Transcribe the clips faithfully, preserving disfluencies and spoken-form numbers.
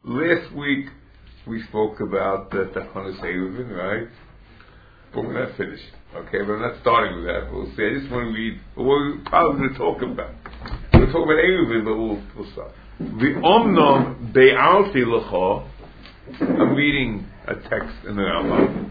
last week we spoke about the Tachonis Eruvin, right? But we're not finished, okay? But I'm not starting with that. We'll see. I just want to read what we're probably going to talk about. We'll talk about Eruvin, but we'll, we'll start. V'omnom be'alti l'cha. I'm reading a text in the Rambam.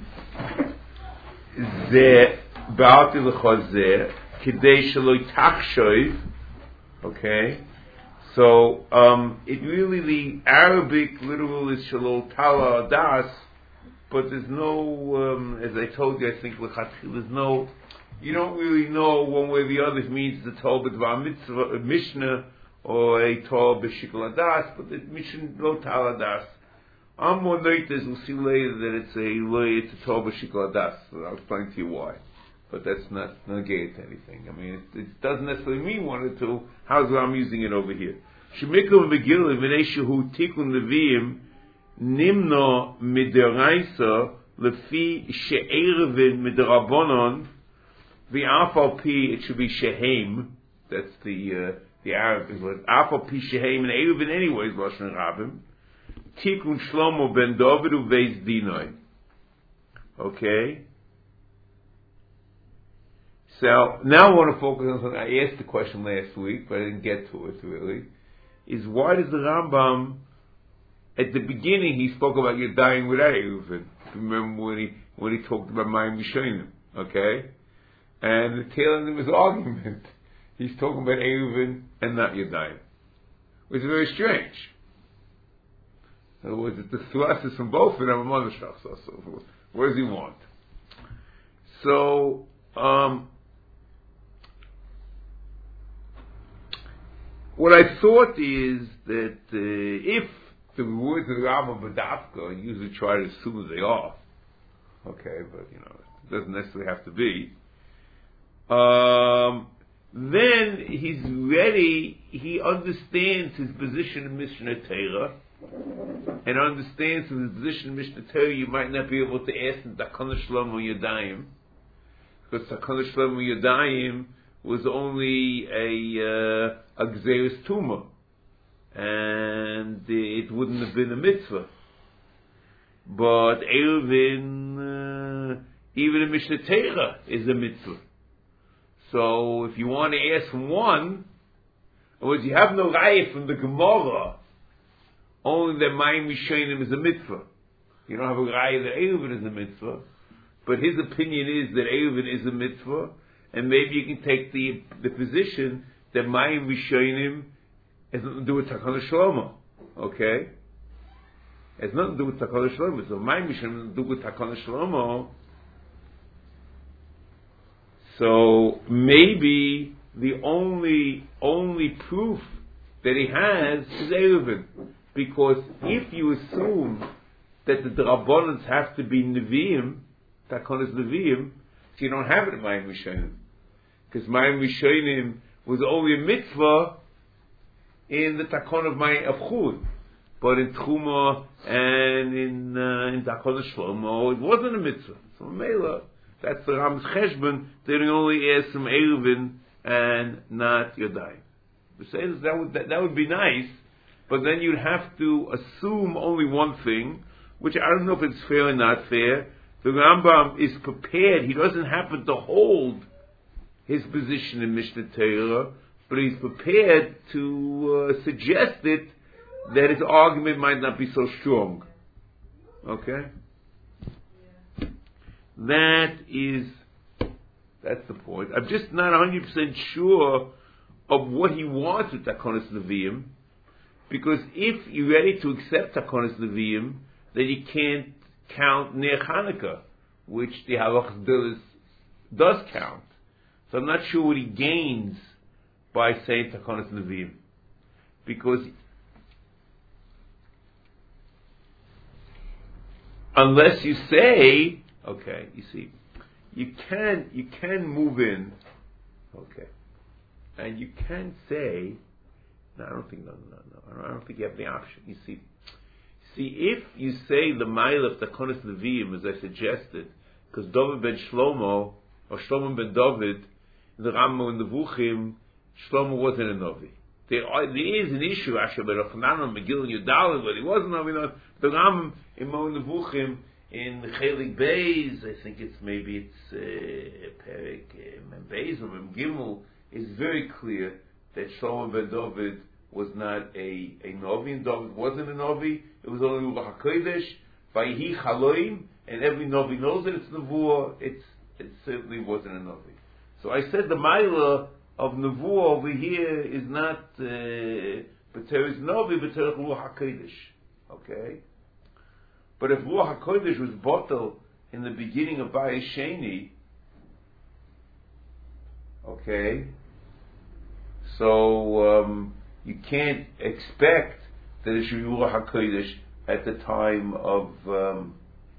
Ze be'alti l'cha ze kidei shelo tachshoiv. Okay? So, um, it really, the Arabic literal is shelo tala das, but there's no, um, as I told you, I think, there's no, you don't really know one way or the other. It means the Torah b'dvar mitzvah, a Mishnah, or a Torah b'shikol adas, but the Mishnah lo tala das. I'm more noites, we'll see later that it's a, it's a Torah b'shikol adas. So I'll explain to you why. But that's not negate anything. I mean, it, it doesn't necessarily mean one or two. How's I'm using it over here? Shemikum v'gilu v'neishu tikun leviim nimno mideraisa lefi she'erevin miderabonon v'afal pi. It should be shehem. That's the uh, the Arabic word. Afal pi shehem and erevin anyways. Lashon Rabim. Tikun Shlomo ben David uveis dinoi. Okay. So now I want to focus on something. I asked the question last week, but I didn't get to it really. Is why does the Rambam, at the beginning he spoke about you're dying without Eruvin. Remember when he when he talked about Mayim Rishonim, okay? And the tail end of his argument, he's talking about Eruvin and not Yadayim, which is very strange. In other words, the thrust is from both of them. I'm on the so so what does he want? So. Um, What I thought is that uh, if the words of the Rambam Badafka, I usually try to assume as they are, okay, but you know, it doesn't necessarily have to be, um, then he's ready, he understands his position in Mishnah Torah, and understands his position in Mishnah Torah, you might not be able to ask him Takana Shlomo Yadayim, because Takana Shlomo Yadayim was only a uh, a Gzeres Tumah, and it wouldn't have been a mitzvah. But Eruvin, uh, even a Mishnah Torah is a mitzvah. So if you want to ask from one, in other words, you have no raya from the Gemara, only that Mayim Rishonim is a mitzvah. You don't have a raya that Eruvin is a mitzvah, but his opinion is that Eruvin is a mitzvah, and maybe you can take the the position that Mayim Rishonim has nothing to do with Takana Shlomo. Okay? It has nothing to do with Takana Shlomo. So Mayim Rishonim has nothing to do with Takana Shlomo. So maybe the only only proof that he has is Eruvin. Because if you assume that the Drabbanans have to be Nevi'im, Takanas Nevi'im, so you don't have it in Mayim Rishonim. Because Mayim Rishonim was only a mitzvah in the Takon of my of Chud, but in Truma and in uh, in Takon of Shlomo it wasn't a mitzvah. So Mela, that's the Ram's Cheshbon. They only ask from Eruvin and not Yadayim. That would that, that would be nice, but then you'd have to assume only one thing, which I don't know if it's fair or not fair. The Rambam is prepared. He doesn't happen to hold his position in Mishnah Torah, but he's prepared to uh, suggest it that his argument might not be so strong. Okay? That is, that's the point. I'm just not one hundred percent sure of what he wants with Takonis Nevi'im, because if you're ready to accept Takonis Nevi'im, then you can't count Ner Chanukah, which the Halach does count. So I'm not sure what he gains by saying Takonis Nevi'im, because unless you say, okay, you see, you can you can move in, okay, and you can say, no, I don't think, no, no, no, I don't think you have the option. You see, see, if you say the mile of Takonis Nevi'im, as I suggested, because David ben Shlomo or Shlomo ben David, the Rambam and the Vuchim, Shlomo wasn't a Novi. there, are, there is an issue actually about Yochanan Megillah Yudalit, but he wasn't Navi. The Ram in Mo Nevuchim in Chelik Beis, I think it's maybe it's uh, Perik Mem Beis or Mem Gimel, is very clear that Shlomo ben David was not a a Novi, and David wasn't a Novi. It was only Ruach HaKodesh, Vayhi Chaloim, and every Novi knows that it's Nevuah. It's it certainly wasn't a Novi. So I said the Maila of Nevuah over here is not uh, B'teres Novi, B'teres Ruach HaKodesh. Okay? But if Ruach HaKodesh was bottled in the beginning of Bayis Sheni, okay, so um, you can't expect that it should be Ruach HaKodesh at the time of um,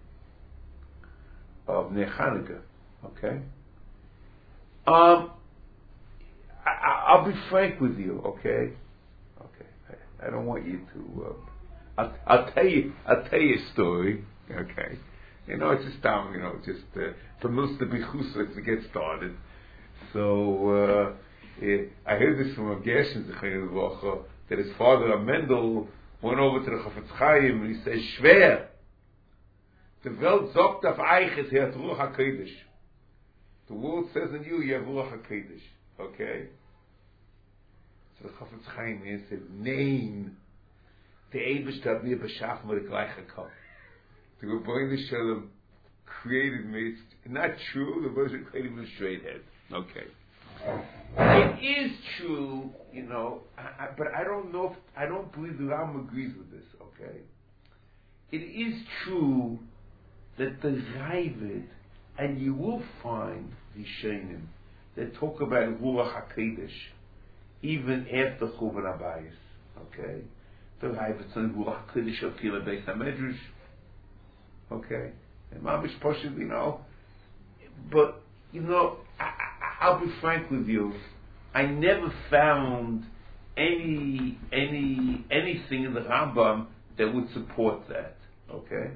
of Ner Chanukah. Okay? Um, I, I'll be frank with you, okay? Okay. I, I don't want you to... Uh, I'll, I'll tell you. I'll tell you a story. Okay, you know, it's just down. You know, just uh, for Milster Bichusa to get started. So uh, it, I heard this from a Gershon that his father Mendel went over to the Chafetz Chaim and he says, "Schwer, the Welt sagt auf euch es hat Ruach HaKodesh. The world says in you you have Ruach HaKodesh." Okay. So the Chafetz Chaim he said, "Nein." The Eibush hat mir beschaffen mit der gleiche Kopf. The Rebbeinu Shalom created me. It's not true. The Rebbeinu created me with a straight head. Okay. It is true, you know, I, I, but I don't know if, I don't believe the Ram agrees with this, okay? It is true that the Ravid, and you will find the Shainim that talk about Ruach HaKodesh even after Churban HaBayis, okay? The Ravid says Ruach HaKodesh of Kila Beis HaMedrash, okay? And Mamish Poshim, you know, but, you know, I, I, I'll be frank with you, I never found any any anything in the Rambam that would support that. Okay,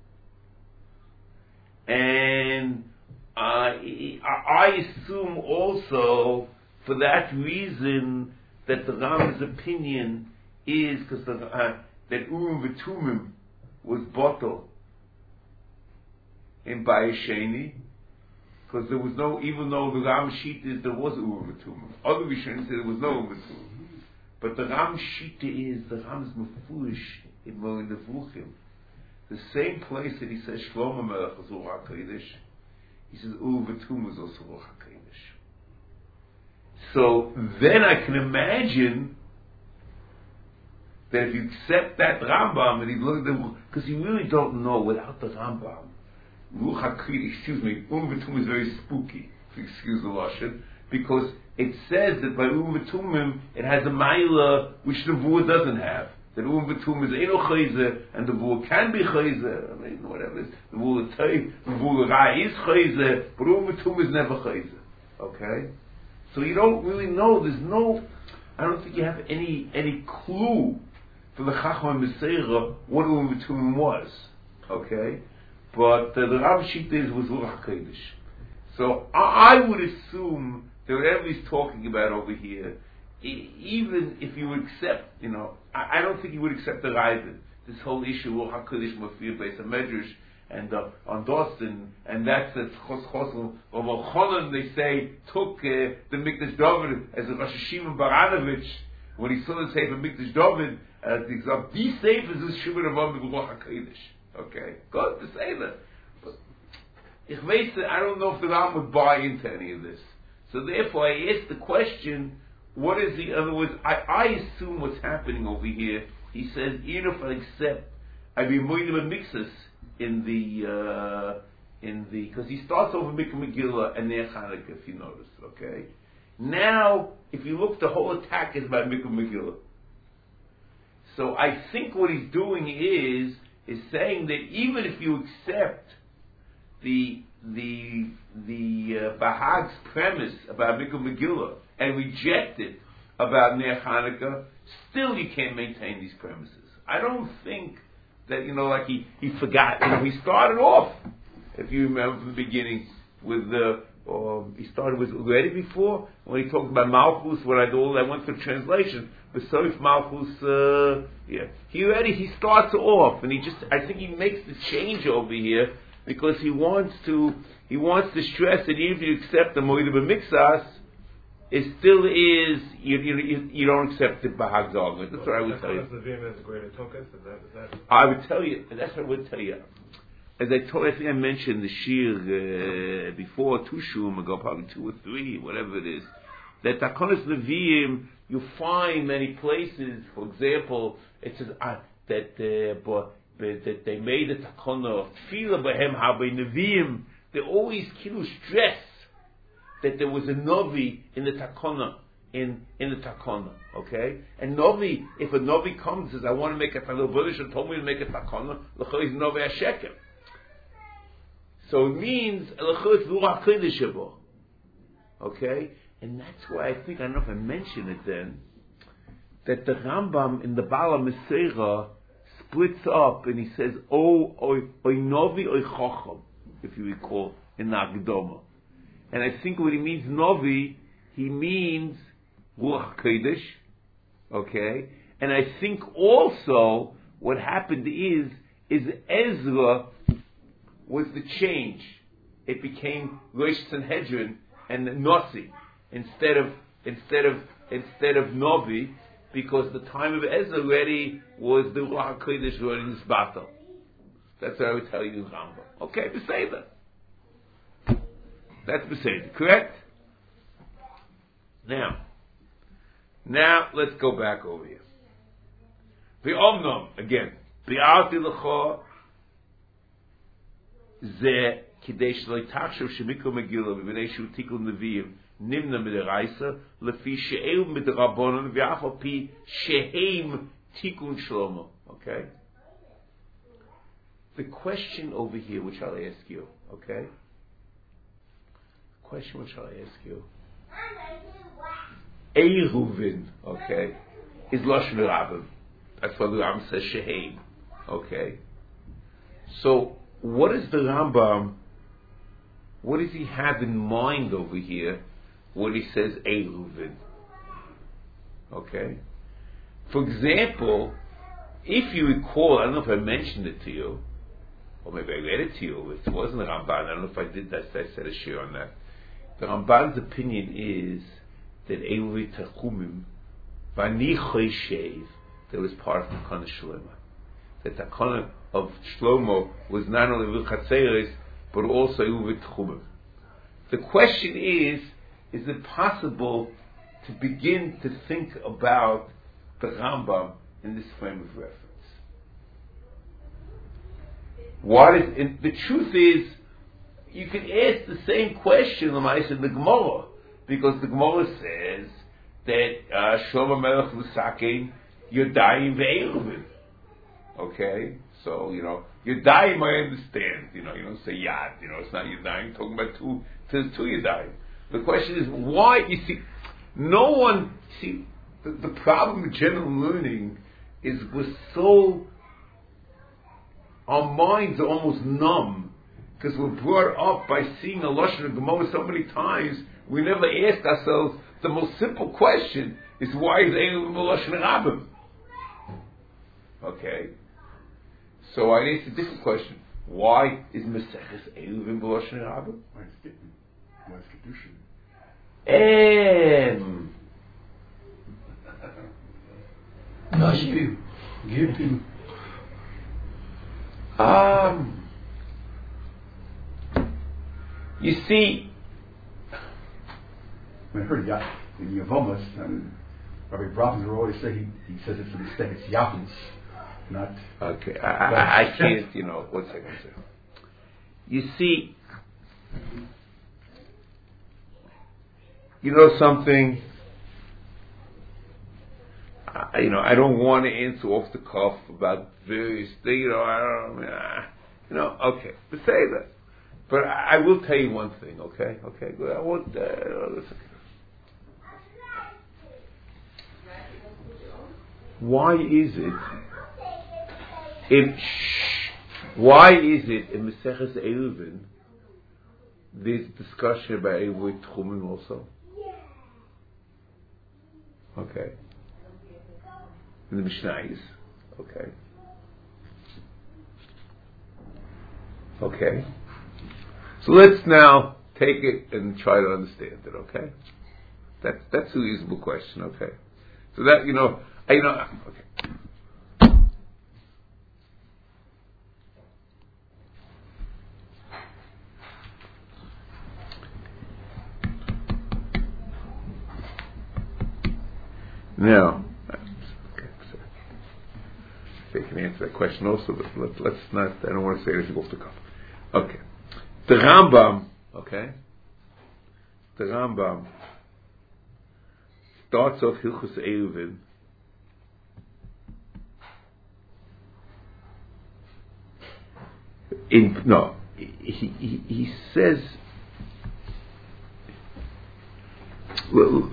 and uh, I assume also for that reason that the Rambam's opinion is because uh, that Urim V'Tumim was bottled in Bayis Sheni. Because there was no, even though the Ram Shita is, there was Urim V'Tumim. Other Rishonim said there was no Urim V'Tumim. But the Ram Shita is, the Ram is Mefush in Moed Nevuchim. The same place that he says Shlomo Melech is Ruach HaKodesh, he says Urim V'Tumim is also Ruach HaKodesh. So then I can imagine that if you accept that Rambam and you look at the, because you really don't know without the Rambam. Ruach HaKodesh, excuse me, Urim V'Tumim is very spooky, excuse the Lashon, because it says that by Urim V'Tumim it has a Maila which the Nevuah doesn't have. That Urim V'Tumim is Eino Chayzer, and the Nevuah can be Chayzer, I mean, whatever it is, the Nevuah Tay, the Nevuah Rai is Chayzer, but Urim V'Tumim is never Chayzer. Okay? So you don't really know, there's no, I don't think you have any any clue for the Chacham Meseira what Urim V'Tumim was. Okay? But uh, the Rav Shita was Ruach HaKodesh. So I, I would assume that whatever he's talking about over here, e- even if you accept, you know, I, I don't think you would accept the Ravid. This whole issue, Ruach HaKodesh, Mafir, Beis HaMedrash, and uh, on Dawson, and that's the Chos Chosel of Ochonon, they say, took uh, the Mikdash David as a Rosh Hashiva Baranovich, when he saw the Sefer Mikdash David, as the example, these Sefers is Shimon Avam Ruach HaKodesh. Okay, good to say that. But ich weiß, I don't know if the Ram would buy into any of this. So therefore I asked the question, what is the, in other words, I, I assume what's happening over here. He says, even if I accept, I be moinim and mixus in the, uh, in the, because he starts over Mikra Megillah and Ner Chanukah, if you notice, okay? Now, if you look, the whole attack is about Mikra Megillah. So I think what he's doing is, is saying that even if you accept the the the uh, Bahag's premise about Mikra Megillah and reject it about Ner Chanukah, still you can't maintain these premises. I don't think that, you know, like he, he forgot. You know, he started off, if you remember from the beginning, with the or he started with already before, when he talked about Malchus, when I did all, I went through translation, Besoif Malchus, uh, yeah, he already, he starts off, and he just, I think he makes the change over here, because he wants to, he wants to stress that even if you accept the Moed B'Mixas, it still is, you, you, you don't accept the Bahag Zog. That's what I would tell you. I would tell you, that's what I would tell you. As I told, I think I mentioned the Shir uh, before, two Shum ago, probably two or three, whatever it is, that Takonos Nevi'im, you find many places, for example, it says uh, that, uh, but, but, that they made the Takona of Tefillah B'hem Habei Nevi'im. They always kilo stress that there was a Novi in the Takona, in, in the Takona, okay? And Novi, if a Novi comes and says, I want to make a Talil Buddha, and told me to make a Takona, l'chol is Novi HaSheker. So it means, l'chol is Ruach Kodesh Shebo. Okay? And that's why I think, I don't know if I mentioned it then, that the Rambam in the Bala Meseira splits up and he says, O, oi, oi Novi, oi Chocham, if you recall, in the Agdoma. And I think what he means Novi, he means Ruach Kodesh, okay? And I think also what happened is, is Ezra was the change. It became Rosh Sanhedrin and Nossi instead of instead of instead of Novi, because the time of Ezra already was the Ruach Kodesh running this battle. That's what I would tell you, Rambam. Okay, Beseder. That's Beseder, correct? Now, now let's go back over here. V'omnom, again, Bi'arti l'cho ze kidei shelo yitachshav shemikro Megillah v'bnei shu tikul neviim nimna midaraisa lefi she'eu midrabanon v'afal pi she'eim tikun shlomo. Okay? The question over here, which I'll ask you, okay? The question which I'll ask you. Eiruvin, okay, is Lashon Rabbim. That's why the Rambam says Sheheim. Okay? So, what is the Rambam, what does he have in mind over here when he says Eiruvin? Okay? For example, if you recall, I don't know if I mentioned it to you, or maybe I read it to you, it wasn't the Ramban, I don't know if I did that, I said a share on that. The Ramban's opinion is that Eiruvin Techumim, Vani Choyshev, that was part of the Takana Shlomo. The Takana of Shlomo was not only Vilchatzeres, but also Eiruvin Techumim. The question is, is it possible to begin to think about the Rambam in this frame of reference? What is, and the truth is, you can ask the same question in the Gemara, because the Gemara says that uh, Shlomo Melech Lusakin Yodayim ve'Eiruvin. Okay, so you know Yodayim I understand. You know you don't say Yad. You know it's not Yodayim. You're talking about two, two, two Yodayim. The question is why? You see, no one see the, the problem with general learning is we're so, our minds are almost numb because we're brought up by seeing a Lashon of Gemara so many times. We never ask ourselves the most simple question: is why is Eiruvin Lashon Rabbim? Okay, so I asked a different question: why is Maseches Eiruvin Lashon Rabbim? Why is it? Why is Kedushin? Um. Nashville. Give him. Um. You see, I heard Yah in Yavomas, and Rabbi Brahman always say he, he says it's a mistake. It's Yahus, not. Okay, I, I, I can't. You know, one second. One second. You see, you know something. I, you know, I don't want to answer off the cuff about various things. You know, I don't. Uh, you know, okay, but say that. But I, I will tell you one thing. Okay, okay. Good. I won't. Uh, listen. Why is it? In, why is it in Maseches Eiruvin there's discussion about Eivui Tchumen also. Okay. In the Mishnayos. Okay. Okay. So let's now take it and try to understand it, okay? That's that's a reasonable question, okay? So that, you know, I, you know, okay. Now, okay, so they can answer that question also, but let, let's not, I don't want to say anything off the cuff. Okay. The Rambam, okay? The Rambam starts off Hilchos Eruvin in, no, he, he, he says, well,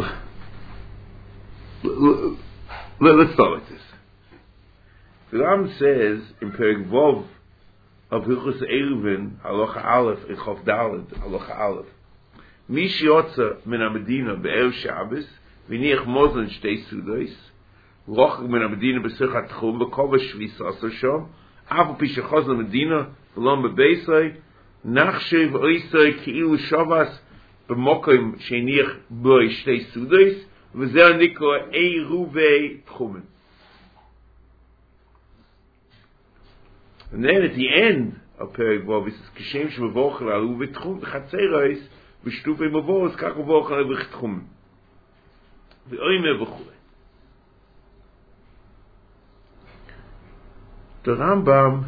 let's start with this. The Rambam says in Perek Vov of Hilchos Eruvin, Halacha Aleph, in Chof Daled, Halacha Aleph, Mish Yotza min HaMedina be'erev Shabbos, v'niach mozen shtei sudos, rochag min HaMedina b'sirchat tchum, v'kol v'shvis aser shom, afu pi shechaz l'Medina, v'lom be'beisai, nachshev oisai ki'ilu shavas, b'mokim she'niach b'oi shtei sudos, v'zer nikro eiruvei tchumen. And then at the end of Perek Vov, it says, Kishem sh'mevochel alu v'tchum v'chatzerais v'shtufei mevoros kach mevochel alu v'tchum v'oime v'chule. The Rambam,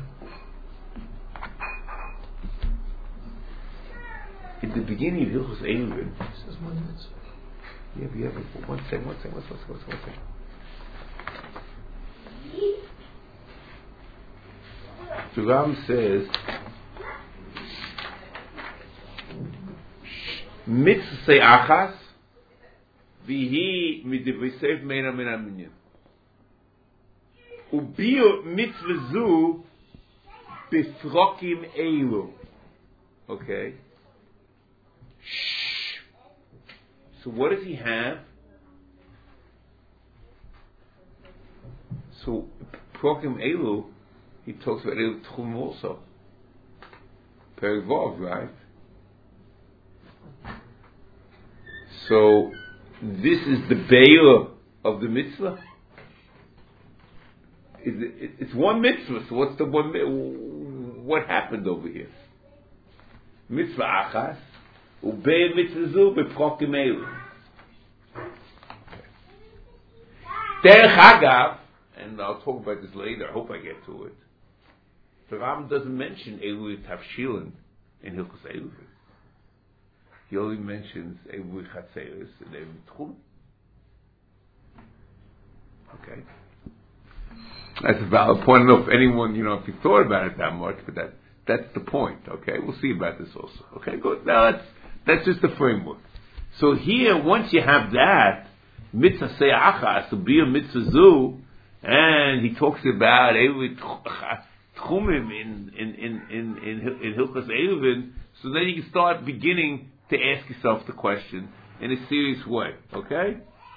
at the beginning of Hilchos Eruvin, says one mitzvah. Yeah, but yeah, but one second, one second, one second, one second, one second. The Ram says, mitzvah say achas, vihi midivrisev meina min aminyan. Ubiyo mitzvah zu bifrokim eilu. Okay. Shh. So what does he have? So prokim eilu, he talks about eilu tchum also. Perek Vov, right? So this is the Be'er of the mitzvah. It's one mitzvah. So what's the one? What happened over here? Mitzvah achas, ube'er mitzvah zu beprokim eilu. Derech Hagav, and I'll talk about this later. I hope I get to it. The Ram doesn't mention eilu tavshilin in Hilchos Eruvin. He only mentions eilu chatzeres and eilu tchum. Okay. That's a valid point. I don't know if anyone, you know, if you thought about it that much, but that that's the point. Okay, we'll see about this also. Okay, good. Now that's that's just the framework. So here, once you have that mitzvah se'achas to be a mitzvah zu, and he talks about every tchumim in in in in in, in Hilchos Eruvin, so then you can start beginning to ask yourself the question in a serious way. Okay.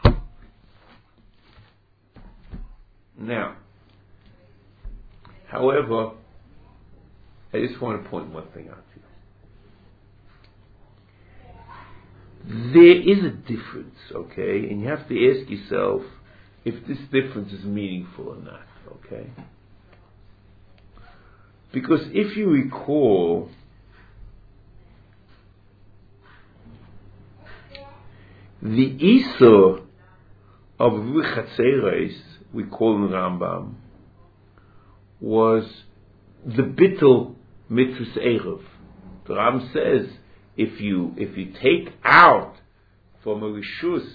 Now, however, I just want to point one thing out to you. There is a difference, okay? And you have to ask yourself if this difference is meaningful or not, okay? Because if you recall, the Isur of Chatzeres, we call in Rambam, was the bittul mitzvahs erev. The Rambam says if you if you take out from a rishus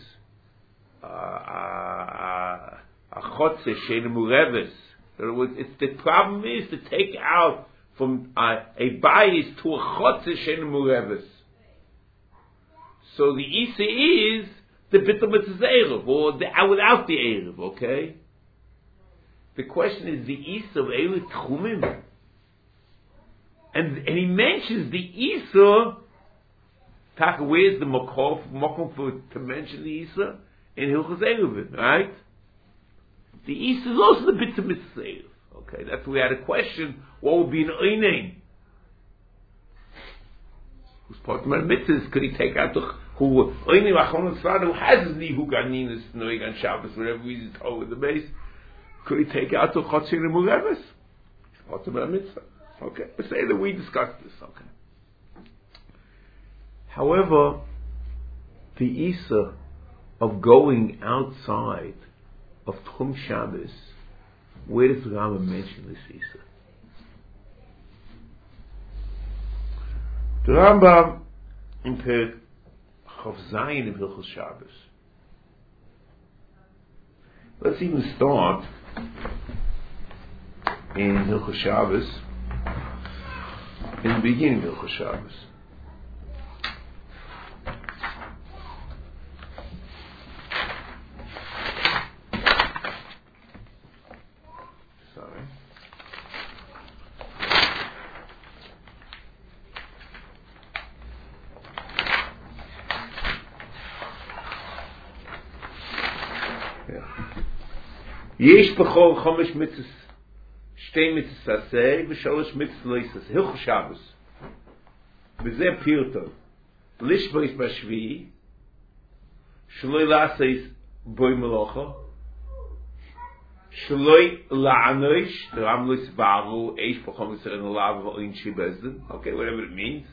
a chotze shein mureves, in other words, it's the problem is to take out from a, a bayis to a chotze shein mureves. So the isa is the bittul mitzvahs erev, or the without the erev. Okay. The question is the Isa of Eilu Tchumim. And, and he mentions the Isa Taka, where's the makor mokum for to mention the Isa in Hilchos Eruvin, right? The Isa is also the bit of mitzvah. Okay, that's why we had a question: what would be an oinen? Who's part of my mitzvahs? Could he take out the who oinen Achon Tzvada who has his nihu ganinas noig on Shabbos whatever he's told with the base? Could he take out the Chatzir and Muleves? It's part of my mitzvah. Okay, let's say that we discussed this. Okay. However, the Isa of going outside of Tchum Shabbos, where does the Rambam mention this Isa? The Rambam in Perek Chav Zayin of Hilchos Shabbos. Let's even start in Hilchos Shabbos, in the beginning of Hilchos Shabbos. יש בכל חמש מצוות, שתי מצוות עשה ושלוש מצוות לא יעשה. הלכות שבס. וזה פירטו. לשבוס בשביעי, שלא לעשות בוי מלאכה, שלא לענוש, דרם לא יסברו, יש בכל מצוות נולד ואין שיבזדן. Okay, whatever it means.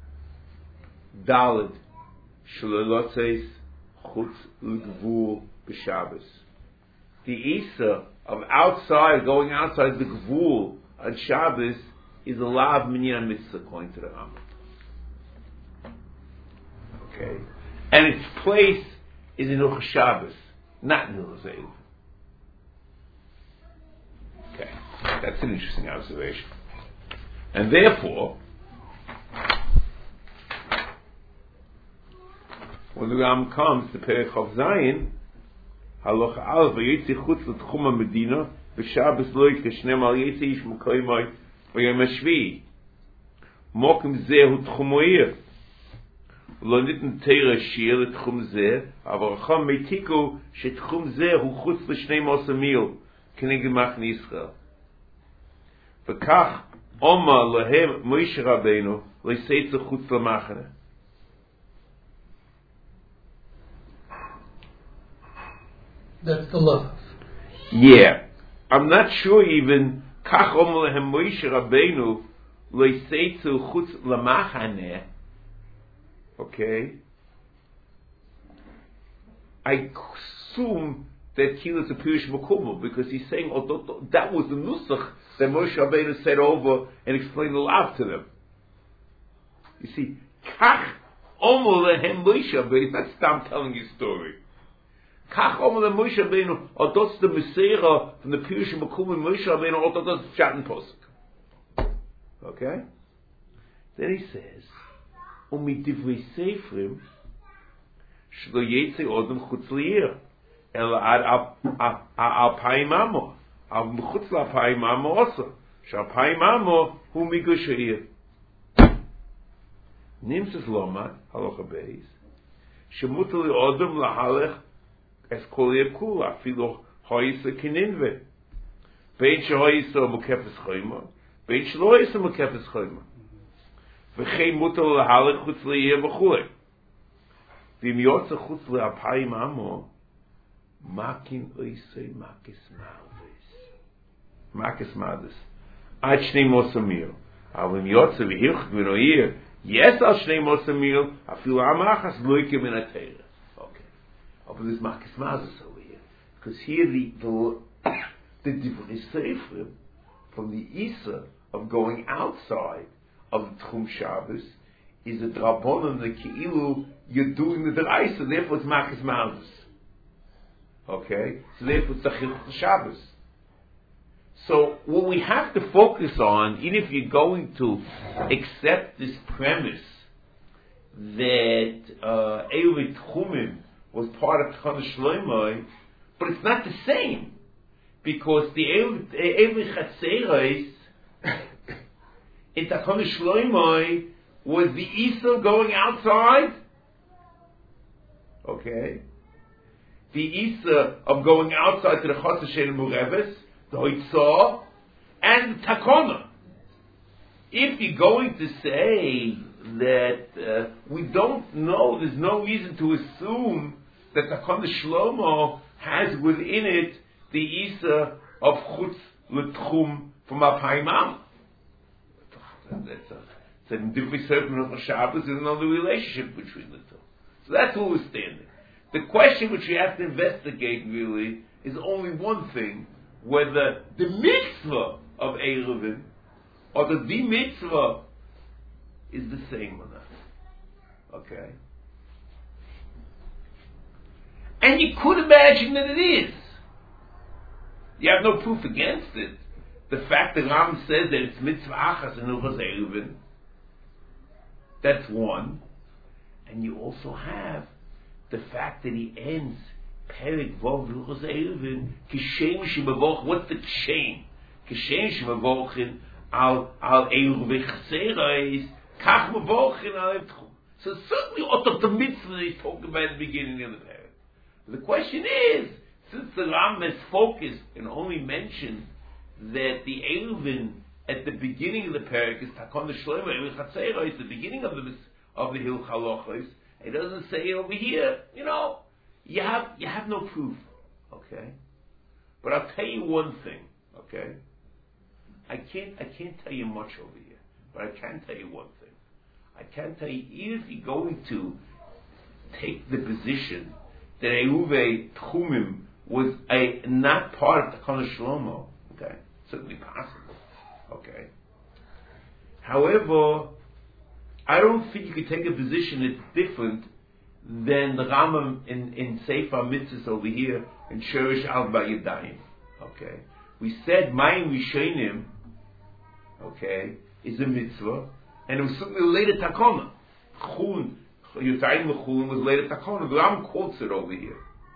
דלת, שלא לעשות חוץ לגבול בשבס. The Isa of outside, going outside the Gvul on Shabbos is a lav minyan mitzvah according to the Rambam. Okay, and its place is in Hilchos Shabbos, not in Hilchos Eruvin. Okay, that's an interesting observation, and therefore, when the Rambam comes to Perek Chav Zayin. Halacha Aleph v'yitzi chutz l'tchum ha-medina v'Shabbos lo yikashnem al yitzi ish m'koymai v'yom ha-shvi'i mokum zeh hu tchum ha'ir lo nitn teira shir l'tchum zeh avar acham meitiku she'tchum zeh hu chutz l'shnei mosa mil k'neged machne Yisrael v'kach oma lahem Moshe Rabbeinu lo yiseitzu chutz l'machne. That's the love. Yeah. I'm not sure even Kach Omer Lehem Moshe Rabbeinu Lo Yiseitzu Chutz Lamachaneh. Okay. I assume that Kila is a Pirish Makumo because he's saying oh, that was the Nusach that Moshe Rabbeinu said over and explained the law to them. You see, Kach Omer Lehem Moshe Rabbeinu, he's not stop telling you a story. Kach Omer le Moshe Rabbeinu, or that's the Messiah from the Pirush Makum and Moshe Rabbeinu, or that's the Shat and Posuk. Okay? Then he says, Umi divrei seifrim, shlo yetze odem chutz li'ir, el ad alpayim amo, av mechutz l'alpayim amo osa, sh'alpayim amo hu migush ha'ir. Nimtzes loma, halacha beis, shemuter li'odem lahalech es kol yekula filo hoyse kininve bein shoyse mukefes khoyma bein shloyse mukefes khoyma ve khay muter lahal khutz liye bkhule vim yotze khutz le apayim amo makin oise makis malves makis malves ach shnei mosamir avim yotze vihich gvinoyer yes al shnei mosamir afilo amachas loike min atayr. But this Makis Mazas over here, because here the the the Divrei Seifrim from the Isa of going outside of the Tchum Shabbos is a drabonon the Keilu you're doing the Deraisa, therefore it's Makis Mazas. Okay, so therefore it's the Shabbos. So what we have to focus on, even if you're going to accept this premise that uh, Eivei Tchumim was part of Tchana Shloimei, but it's not the same, because the Eivei Chatzeres in Tchana Shloimei was the Isa going outside. Okay. The Isa of going outside to the Chotzer Shein Mureves, the Hoitzah, and Takona. If you're going to say that uh, we don't know, there's no reason to assume that Takona Shlomo has within it the Isa of Chutz L'Tchum from Apaimam. That's a, it's a different certain of Shabbos, there's another relationship between the two. So that's where we're standing. The question which we have to investigate really is only one thing, whether the mitzvah of Eruvin or the the mitzvah is the same or not. Okay? And you could imagine that it is. You have no proof against it. The fact that Ram says that it's mitzvah achas and ilchos Eruvin, that's one. And you also have the fact that he ends Perik Vov Ilchos Eruvin Kishem Shemavoch. What's the Kishem? Kishem Shemavochin al al Eruvin Chaserais Kach Mavochin al Evtchum. So certainly out of the mitzvah he's talking about at the beginning of the Perik. The question is, since the Ram has focused and only mentioned that the Eruvin at the beginning of the Perik is Takon Shlomo Eruvin Chaserais, the beginning of the of the Hilch Halachos. It doesn't say over here, you know, you have you have no proof, okay? But I'll tell you one thing, okay? I can't I can't tell you much over here, but I can tell you one thing. I can tell you, if you're going to take the position that Eruve Tchumim was a not part of the Takon Shlomo, okay, certainly possible, okay. However, I don't think you could take a position that's different than the Rambam in, in Sefer Mitzvahs over here in Shirish Al Bayidayim. Okay, we said Mayim Rishonim, okay, is a mitzvah, and it was something later Takona. Chun, Yotayim Chun was later Takona. The Rambam quotes it over here.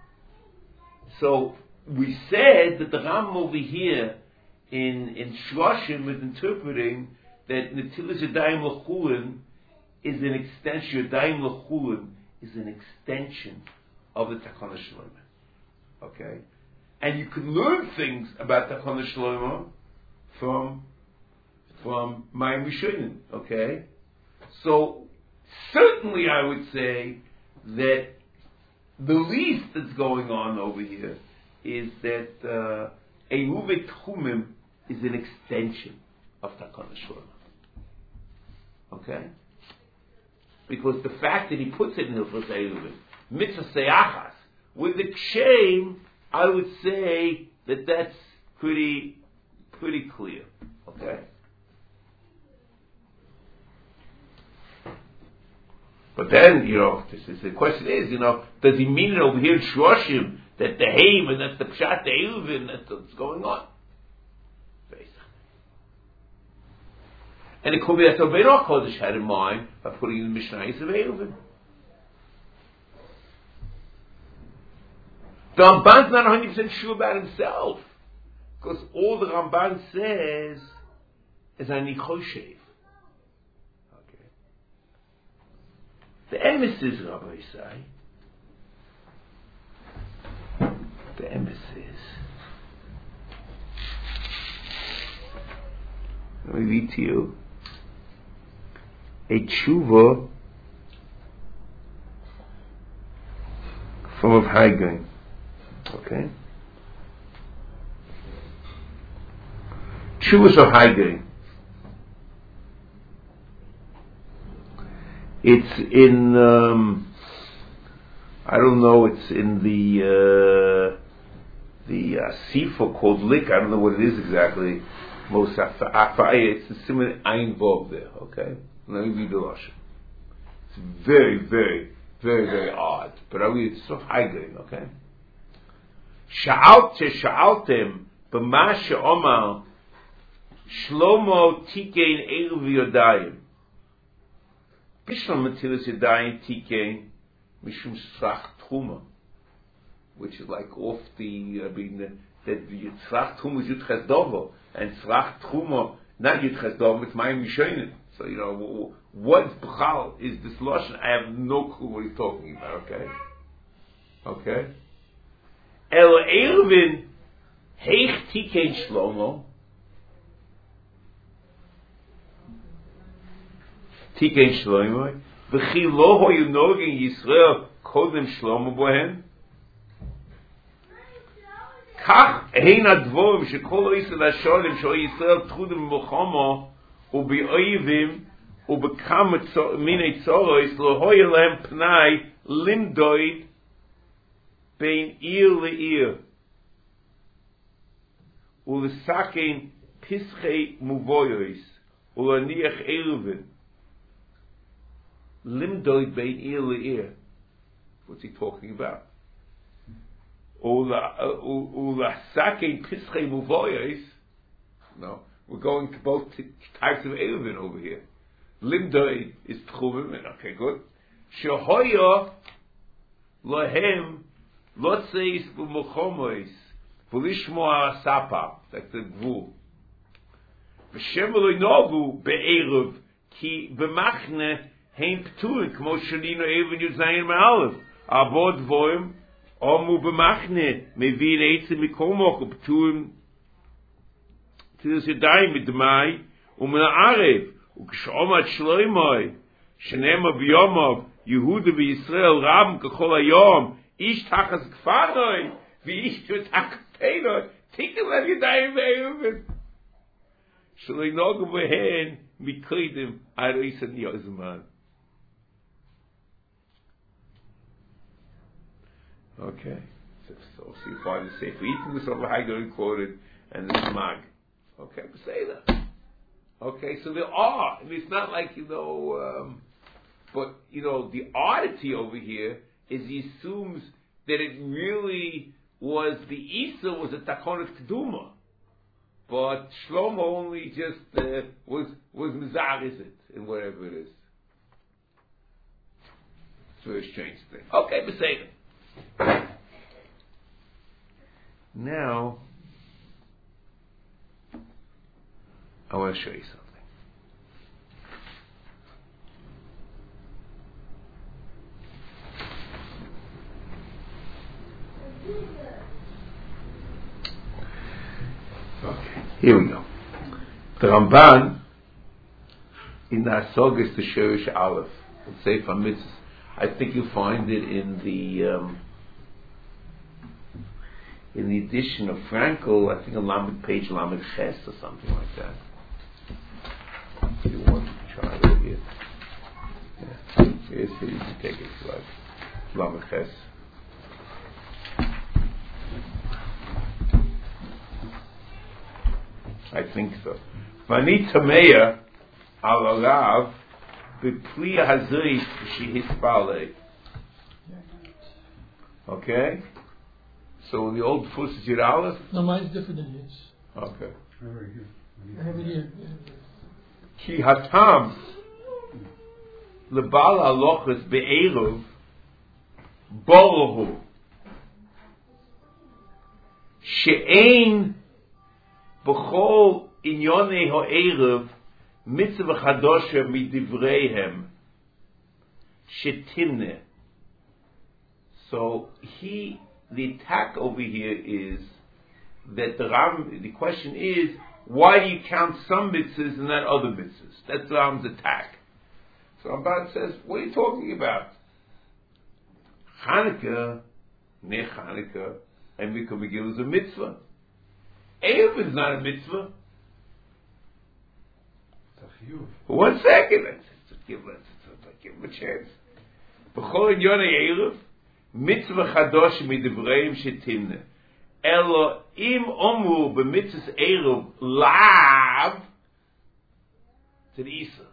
So we said that the Rambam over here in in Shloshim is interpreting that Netilas Yadayim L'Chulin is an extension, Yadayim L'Chulin is an extension of the Takana Shlomo. Okay? And you can learn things about Takana Shlomo from from Mayim Rishonim. Okay? So certainly I would say that the least that's going on over here is that uh, Eruve Tchumim is an extension of Takana Shlomo. Okay? Because the fact that he puts it in Hilchos Eruvin, mitzvah seyachas, with the kshem, I would say that that's pretty, pretty clear. Okay? But then, you know, this is the question is, you know, does he mean it over here in Shloshim that the Haim and that's the Pshat Eruvin, that's what's going on? And it could be that the Beirach Kodesh had in mind by putting in the Mishnayos of Eruvin. The Ramban's not one hundred percent sure about himself, because all the Ramban says is Ani Choshev. Okay. The emes is, Rabbi say, the emes is, let me read to you a tshuva from Rav Haigain. Okay? Tshuvas of Haigain. It's in, um, I don't know, it's in the, uh, the uh, Sifa called Lik, I don't know what it is exactly. Most Afaya, it's a similar Ein Vov there, okay? Let me read the Lashon. It's very, very, very, very odd. But I read it so high grade, okay? Sha'alt she'sha'altem b'ma she'omar Shlomo tikein eruv yodayim Bishlam Matilas Yadayim tikein mishum srach truma, which is like off the, I mean, that the srach truma is Yud Ches Dovo, and srach truma, not Yud Ches Dovo, it's Mayim Rishonim. So, you know, what b'chal is this lashon? I have no clue what he's talking about, okay? Okay? El Eruvin heich tikein Shlomo tikein Shlomo v'chi lo hoyu nogin Yisrael kodem Shlomo bohen kach hein advorim shekol Yisrael hasholim sho Yisrael tchudem mochamo u'bi'oyivim u'bekam minei tzorois lo hoyu lehem pnai limdoid bein ir le'ir u'lesakein pischei muvoyois u'laniach eruvin limdoid bein ir le'ir. What's he talking about? U'lesakein pischei muvoyois. No, we're going to both types of eruvin over here. Limdoid is tchumim. Okay, good. Shehoya lahem lotzeis b'mochomois v'lishmoa sapa. That's the gvul. V'shem lo nogu be'eruv ki b'machne hein ptuin kmo shalino even yuzayin ma'alev abod voim omu b'machne mevin eitzim mikomoch ptuin tzis yadayim midmai u'min ha'arev u'kshomat shloimoi shenema b'yomov Yehuda v'Yisrael Ram k'chol hayom ish tachas kfaroi v'ish tu tachas teiroi tikkun lev yadayim ve'eruvin shaloi nogu b'hen mikridim aroisan yozman. Okay, so, so, so you find the Sefer Yitzchak over Haggai quoted and the Mag. Okay, we say that. Okay, so there are. I mean, it's not like, you know, um, but, you know, the oddity over here is he assumes that it really was, the Isa was a Takonet Keduma. But Shlomo only just uh, was, was Mizariz it, in whatever it is. It's a very strange thing. Okay, we say that. Now, I want to show you something. Okay, here we go. The Ramban in the Asogas to Sherish Aleph, and Sefer Mitzvahs. I think you find it in the um, in the edition of Frankel. I think on Lamed page Lamed Ches or something like that. If you want to try it over here, yeah. Here's here you can take it like Lamed Ches. I think so. Vani Tameya al Alav b'pli hazrit shehispalei. Okay? So in the old Fus is your Aleph? No, mine's different than his. Okay. I have it here. Ki hatam lebal halochas be'eruv borohu she'ein b'chol inyonei ha'eruv mitzvah chadosha midivreihem shetimne. So he, the attack over here is that the Ram, the question is, why do you count some mitzvahs and not other mitzvahs? That's the Ram's attack. So Ramban says, what are you talking about? Hanukkah, ne Hanukkah, and Mikvah Megillah is a mitzvah. Erev is not a mitzvah. For one second, let's just give, let's, let's give him a chance. B'chol inyonei erev, mitzvah chadosh midivreim shetimne. Elo im omur b'mitzvah erev lav to the Isa.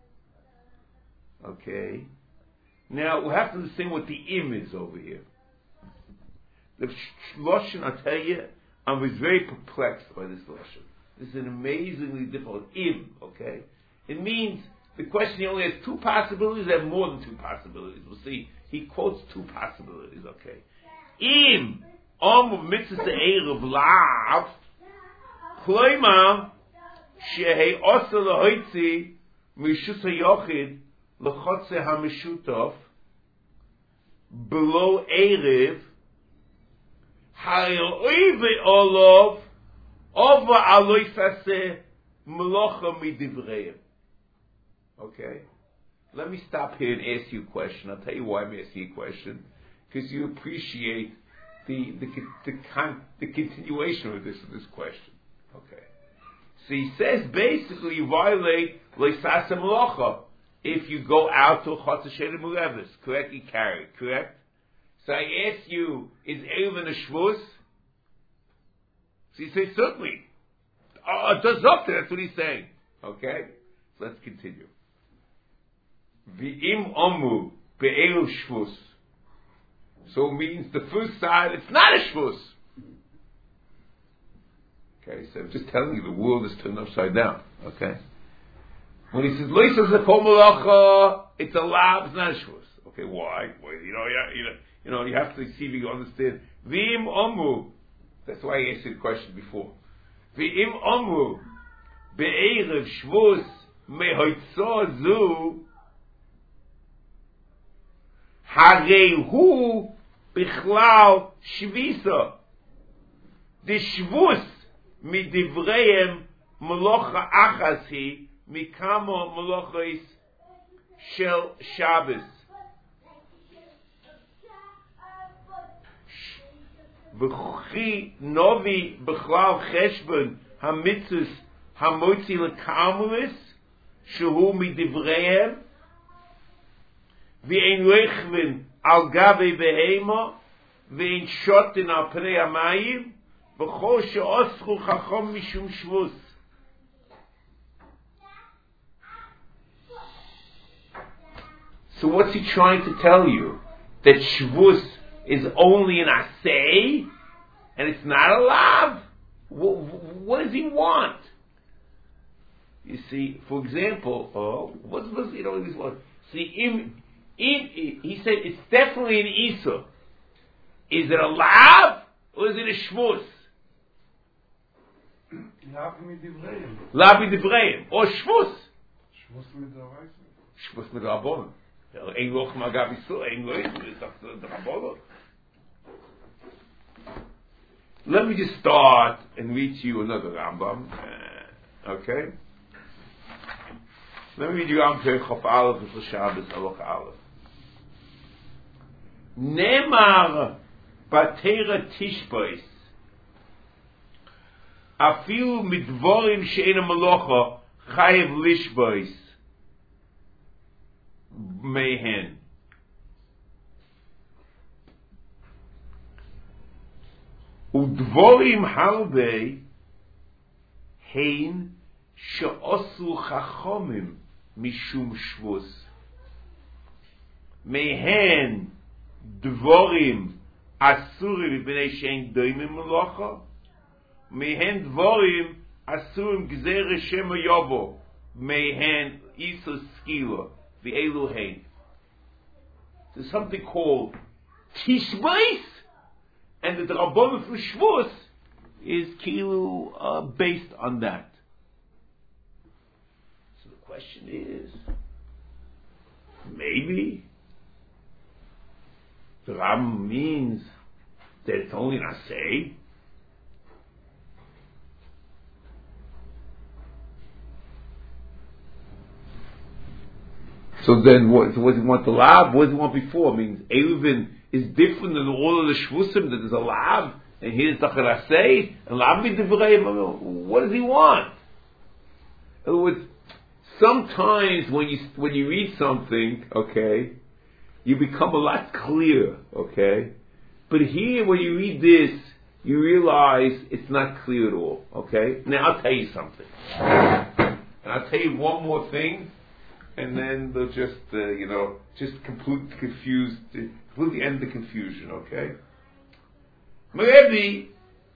Okay. Now we have to understand what the im is over here. The lashon, I tell you, I was very perplexed by this lashon. This is an amazingly difficult im. Okay. It means the question he only has two possibilities. They have more than two possibilities. We'll see. He quotes two possibilities. Okay. Im om mitzvah erev lav kloima shehei osa lehoitzi Mishus HaYochid L'chotze HaMeshutov below Erev Ha'oive Olov Ova Alois Aseh Melocha Midivreim. Okay? Let me stop here and ask you a question. I'll tell you why I'm asking you a question. Because you appreciate the the the, con, the continuation of this this question. Okay. So he says basically you violate Loisasa Melocha if you go out to Chotzer Sheder Mulevis. Correct? You carry. Correct? So I ask you, is Erev a Shvus? So he says certainly. Uh, it does up there. That's what he's saying. Okay? So let's continue. V'im omu be'elu shvus. So it means the first side, it's not a shvus. Okay, so I'm just telling you, the world is turned upside down. Okay? When he says, Loisas lekol malacha, it's a lab, it's not a shvus. Okay, why? Well, you know, you know, you know, you have to see if you understand. V'im omu. That's why I asked you the question before. V'im omu be'erev shvus mehoitzo zu Harei hu bichlal shvisa. The shvus midivreim melocha achasi mikamo melochais shel Shabbos. V'chi novi bichlal cheshbon hamitzvus hamotzi lekamulis shehu midivreim V'ein lechvin al gabe behema, v'ein shotin al pnei hamayim, v'chol she'oschu chacham mishum shvus. So what's he trying to tell you? That shvus is only an asay, and it's not a lav? What, what does he want? You see, for example, oh, what's, what's, you know, this one? See, im, he said it's definitely an Isa. Is it a lav or is it a shvus? Lav midivreim. Lav midivreim or shvus. Shvus midoraisa. Shvus midrabon. Ein loch magav isu. Ein loch midrabon. Let me just start and read you another Rambam. Uh, okay. Let me read you Rambam Perek Aleph for Shabbos Aloch Aleph. Nemar batera tishbois afilu midvorim she'ena melocha chayev lishbois mehen udvorim halbe hein she'osu chachomim mishum shvus mehen Dvorim Asurim b'nei shein doimim melocha mehen Dvorim Asurim gzere shema yobo mehen isos skila v'elu hein. There's something called Tishbais, and the Rabbanon for Shvus is kilu uh, based on that. So the question is, maybe the Ram means that it's only an assay. So then, what, so what does he want the lab? What does he want before? I mean, Eruvin is different than all of the shvusim. That there's a lab, and here's the assay, and lab b'divrei. What does he want? In other words, sometimes when you when you read something, okay, you become a lot clearer, okay? But here, when you read this, you realize it's not clear at all, okay? Now, I'll tell you something. And I'll tell you one more thing, and then they'll just, uh, you know, just completely confused, completely end the confusion, okay? Maybe,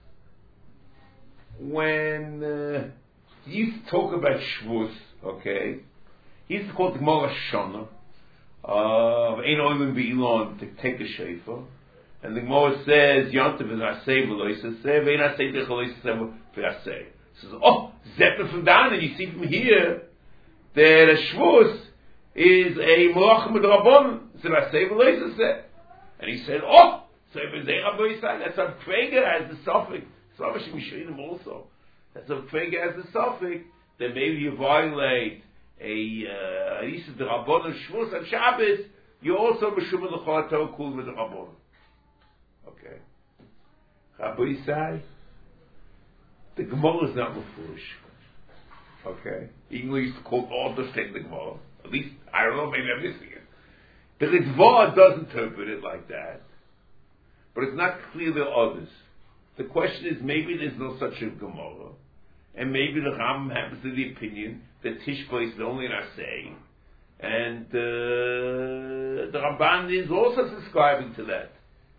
when uh, he used to talk about Shvus, okay, he used to call it the Gemara Shana, Uh, Ein Oimim Be'ilon to take a shofar, and the Gemara says Yantav is Asay v'lo Yisaseh Ve'ein Asay Techol Yisaseh v'Asay. Says, oh, Zephyr from down, and you see from here that a Shavuos is a Malach Midrabon. So I say, said. And he said, oh, so if it's a Rabbi Yisrael, that's a Kvega as the suffix. So I should be showing them also. That's a Kvega as the suffix, that maybe you violate a Isa uh, the Rabban of Shavuos and Shabbos, you also Meshumah L'chol HaTorah Kul with the Rabban. Okay. Rabbi Yisrael, the Gemara is not Mefurish. Okay. English is called understand the Gemara. At least, I don't know, maybe I'm missing it. The Ritva does interpret it like that. But it's not clear there are others. The question is, maybe there's no such a Gemara. And maybe the Ram happens to the opinion that Tishba is only an assay. And uh, the Ramban is also subscribing to that.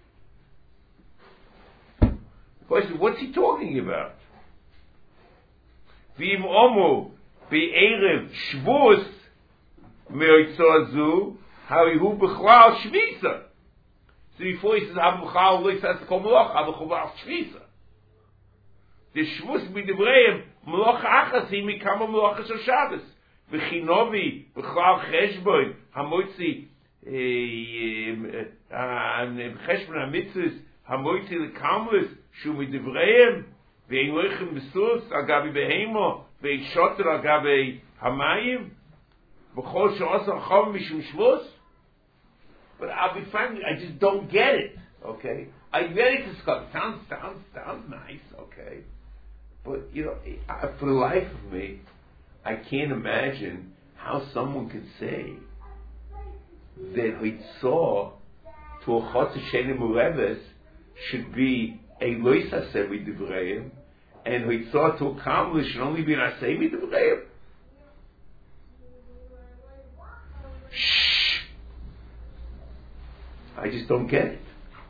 The question, what's he talking about? V'im omu be'erev shvus me'oitzoazu harihu b'chlal shvisa. So before he says, "Have b'chal lo yisas kol malach, have b'chal shvisa." The shvus b'divreim malach achas hi mikama malach shel Shabbos. V'chinovi b'chlal cheshbon hamotzi cheshbon hamitzvus hamotzi lekamlis shu b'divreim ve'in loichem b'sus agabi behemo ve'in shoter agabi hamayim v'chol she'osa chom mishum shvus. But I'll be frank, I just don't get it. Okay, I get it. Discuss. Sounds sounds sounds nice. Okay, but you know, I, for the life of me, I can't imagine how someone could say that Hitzah to a Chotz Shenim Ureves should be a Lois Haseh Midivreim, and Hitzah to a Kamla should only be an Aseh Midivreim. Shh. I just don't get it.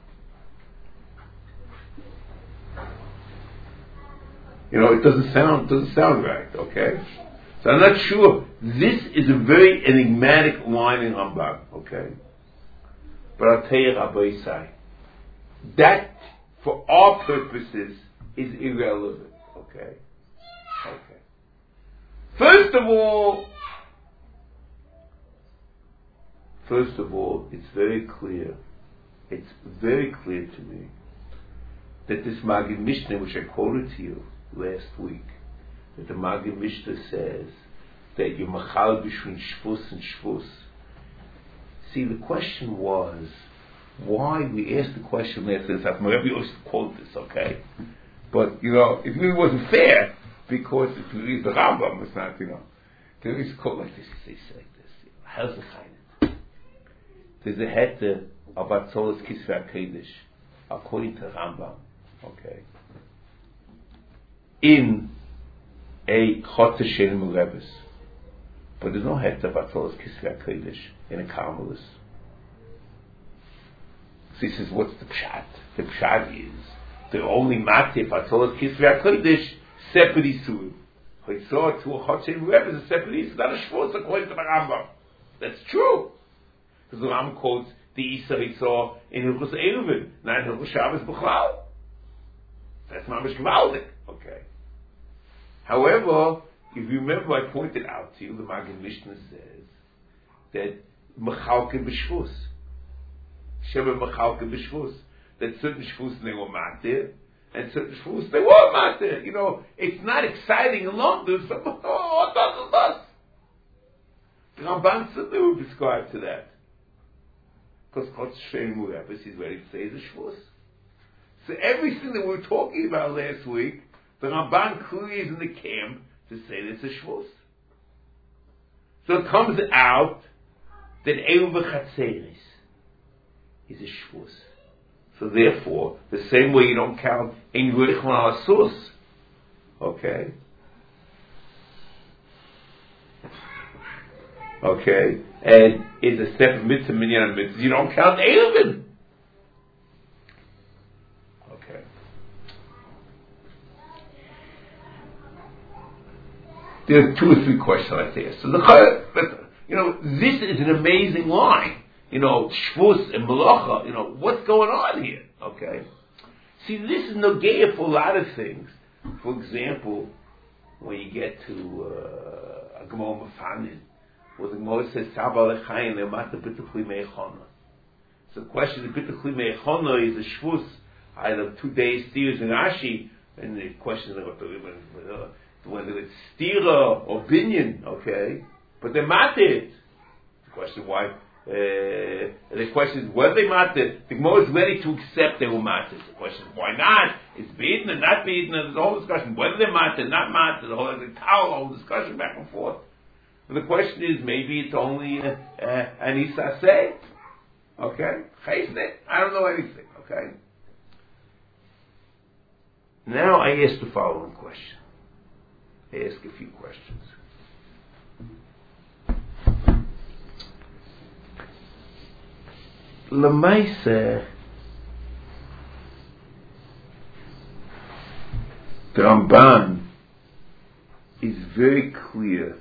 You know, it doesn't sound doesn't sound right. Okay, so I'm not sure. This is a very enigmatic line in Rambam. Okay, but I'll tell you, Rabbi Yisai, that for our purposes is irrelevant. Okay, okay. First of all. First of all, it's very clear, it's very clear to me that this Maggid Mishnah, which I quoted to you last week, that the Maggid Mishnah says that you're machal between shvus and shvus. See, the question was, why, we asked the question last week, my Rebbe used to quote this, okay? But, you know, it really wasn't fair, because if you read the Rambam, it's not, you know, they always quote like this, they say like this, you know, how's the chayim? There's a hette of Atzolas Kisvei HaKodesh, according to Rambam, okay, in a Chotz Shenim Ureves. But there's no hette of Atzolas Kisvei HaKodesh in a Karmelis. So he says, what's the pshat? The pshat is the only matif Atzolas Kisvei HaKodesh separate isurim. I saw to a Chotz Shenim Ureves a separate isurim, not a shvus according to the Rambam. That's true. Because the Ram quotes the Isa he saw in Hilchos Eruvin, not in Hilchos Shabbos B'chlal. That's mamish gewaldig. Okay. However, if you remember, I pointed out to you, the Maggid Mishnah says that Mechalke B'Shvus, Sheba Mechalke B'Shvus, that certain Shvus they were matir, and certain Shvus they were matir. You know, it's not exciting alone. There's some, oh, does does. The Ramban Tzaddik would describe to that. Because Chotz Shenim Ureves, he's ready to say is a shvus. So everything that we were talking about last week, the Ramban clearly is in the camp to say that it's a shvus. So it comes out that Eruv V'Chatzeres is a shvus. So therefore, the same way you don't count Ein Yorichon Al Asus, okay? Okay, and is a step of mitzvah minyan mitzvah. You don't count Eruvin. Okay. There are two or three questions I like to ask. So the you know, this is an amazing line. You know, shvus and malacha. You know, what's going on here? Okay. See, this is nogeya for a lot of things. For example, when you get to uh, a Gemara Mefanin, where the Gemara says, Saba Lechayin, Le'mata B'tachli Me'echona. So the question of B'tachli Me'echona is a shvus, either two days, steers and Rashi, and the question is whether it's stira or binyan, okay? But they're mated. The question why? Uh, the question is whether they mated. The Gemara is ready to accept they were mated. The question is why not? It's beaten and not beaten, and there's a whole discussion whether they're mated, not mated. The whole the towel, whole discussion back and forth. And the question is maybe it's only uh, uh, an isaseh, okay? Chesed. I don't know anything, okay? Now I ask the following question. I ask a few questions. Lemaisa, the Ramban is very clear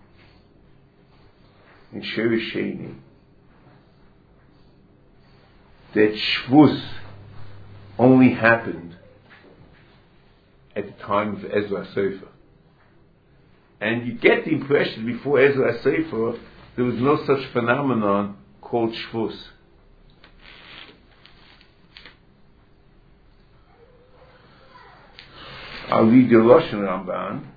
in Sheri Sheni that Shvus only happened at the time of Ezra Sefer. And you get the impression before Ezra Sefer there was no such phenomenon called Shvus. I'll read the Lashon Ramban.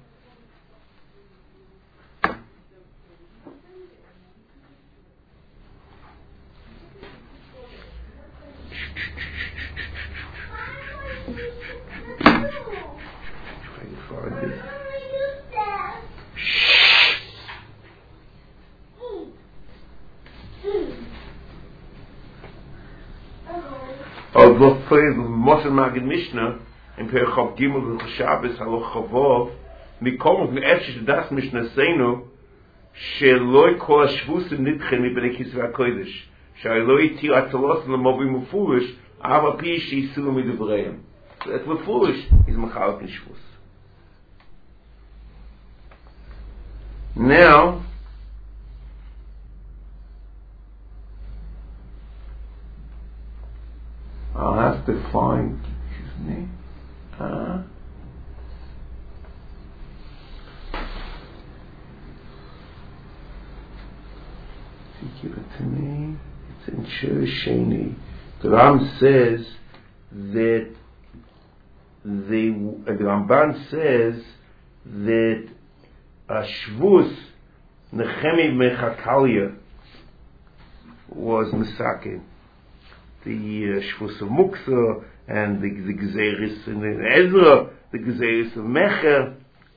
Although praise the Moshe Magid Mishnah in Perchov Gimel Shabbos Haloch Chavov Mikom Me'esh Das Mishnah Seinu Sheloi Kol Shvus Nidchen Mibnei Kisvei HaKodesh Sheloi Tir Atzalos L'Movim Mufurish Ava Pi Sheisilu Midivreim. That's Mufurish is Mechalek in Shvus. Now I'll have to find, excuse me, uh, if you give it to me, it's in Shir Sheni. The Ram says that the, uh, the Ramban says that a Shvus, Nechemi Mechakalia, was Misakin. The uh, Shvus of Muksa and the, the Gezeris in Ezra, the Gezeris of Mecher.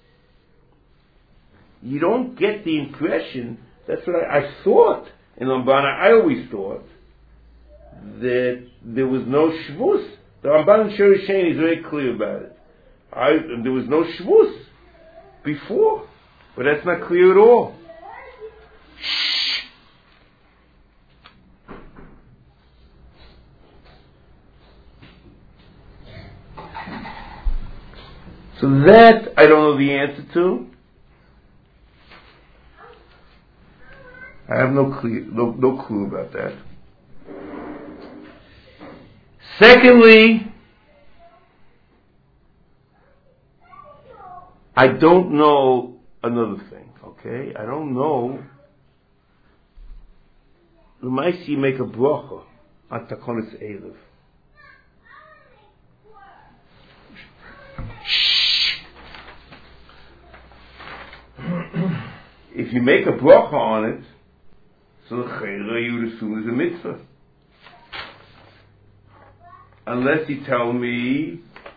You don't get the impression, that's what I, I thought in Ramban, I always thought that there was no Shvus. The Ramban in Sheri Sheni is very clear about it. I, there was no Shvus before, but that's not clear at all. So that I don't know the answer to. I have no clue, no, no clue about that. Secondly, I don't know another thing, okay? I don't know. L'maisi you make a bracha at Takonis Erev. If you make a bracha on it, so the chayra you would assume is a mitzvah. Unless you tell me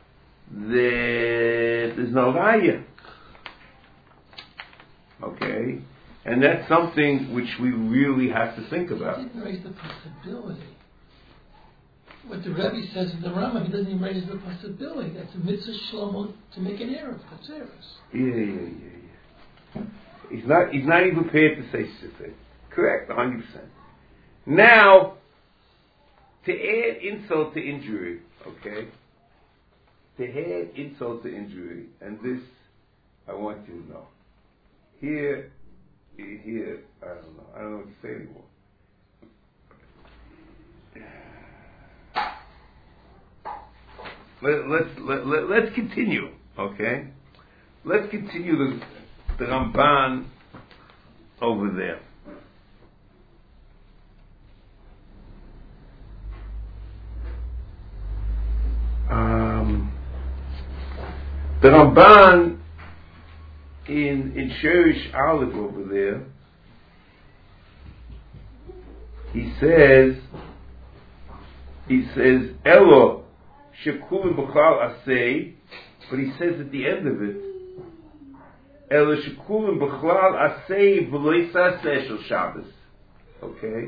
that there's no raya. Okay? And that's something which we really have to think about. He didn't raise the possibility. What the Rebbe says in the Rama, he doesn't even raise the possibility. That's a mitzvah shlomo to make an Erev, Chatzeres. Yeah, yeah, yeah, yeah. He's not, he's not even prepared to say sifet. Correct, one hundred percent. Now, to add insult to injury, okay? To add insult to injury, and this, I want you to know. Here, here, I don't know. I don't know what to say anymore. Let, let's, let, let, let's continue, okay? Let's continue the, the Ramban over there. Um, the Ramban in in Sherish Aleph over there, he says, he says, Elo shekulim b'chlal asay, but he says at the end of it, Elo shekulim b'chlal asay v'lo yisaseh shel Shabbos. Okay?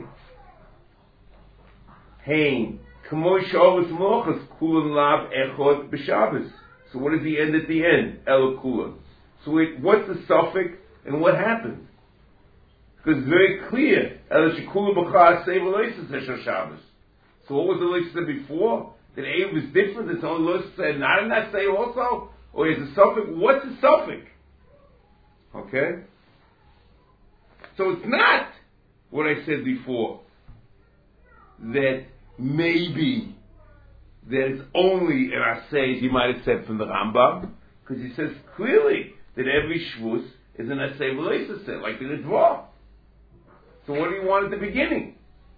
Hein, k'mo shavos mochas kulim lav echod b'Shabbos. So what does he end at the end? Elo kulim. So wait, what's the suffix and what happened? Because it's very clear. Elo shekulim b'chlal asay v'lo yisaseh shel Shabbos. So what was the Lo Yisaseh before? That Erev is different? It's only Lo Yisaseh not in that say also? Or is the suffix? What's the suffix? Okay? So it's not what I said before. That maybe that it's only an Asay, as you might have said from the Rambam. Because he says clearly that every Shvus is an Asay Lo Yisaseh, like in the Dvar. So what do you want at the beginning?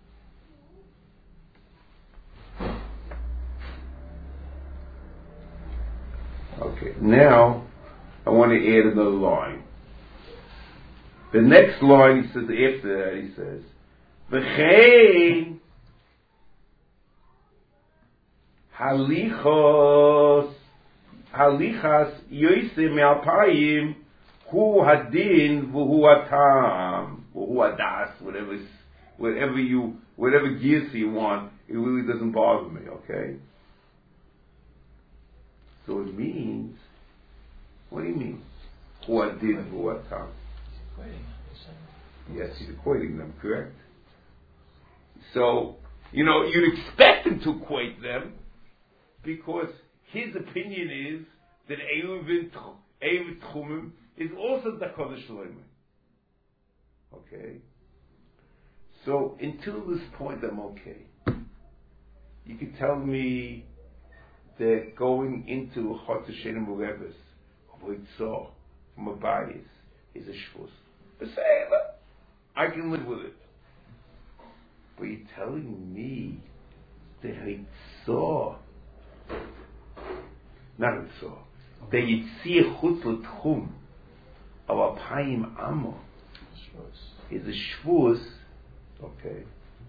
Okay, now I want to add another line. The next line he says after that, he says, V'chein halichos halichas yoyse me'alpayim hu hadin v'hu atam v'hu adas, whatever whatever you whatever gears you want, it really doesn't bother me. Okay. So it means, what do you mean? Who I did, who I taught? He's equating them. Yes, he's equating them, correct? So, you know, you'd expect him to equate them because his opinion is that Eivit Chumim is also the Kodesh Shloimeh. Okay? So, until this point, I'm okay. You could tell me that going into a Chotz Hashem Ureves, Avoitzah, from a bias, is a Shvus. But say, I can live with it. But you're telling me that Hitzah, not Hitzah, that Yitzir Chutz L'Tchum, of Apayim Amo, is a Shvus, okay.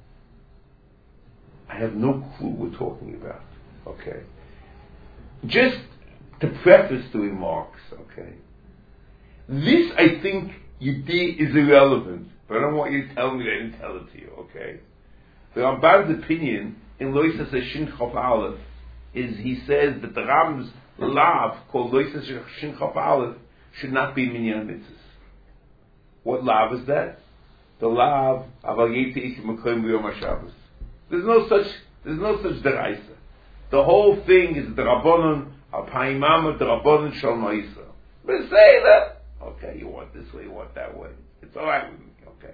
I have no clue what we're talking about, okay. Just to preface the remarks, okay. This, I think, you did is irrelevant, but I don't want you to tell me that I didn't tell it to you, okay. The Ramban's opinion in Lo Yisaseh Shin Chaf Aleph is he says that the Ram's lav called Lo Yisaseh Shin Chaf Aleph should not be minyan mitzvahs. What lav is that? The lav aval yete ich mekoim b'yom HaShabbos. There's no such. There's no such deraisa. The whole thing is the Rabbanon Alpayim Amo, the Rabbanon Shal Ma'isa. But say that. Okay, you want this way, you want that way. It's all right with me. Okay.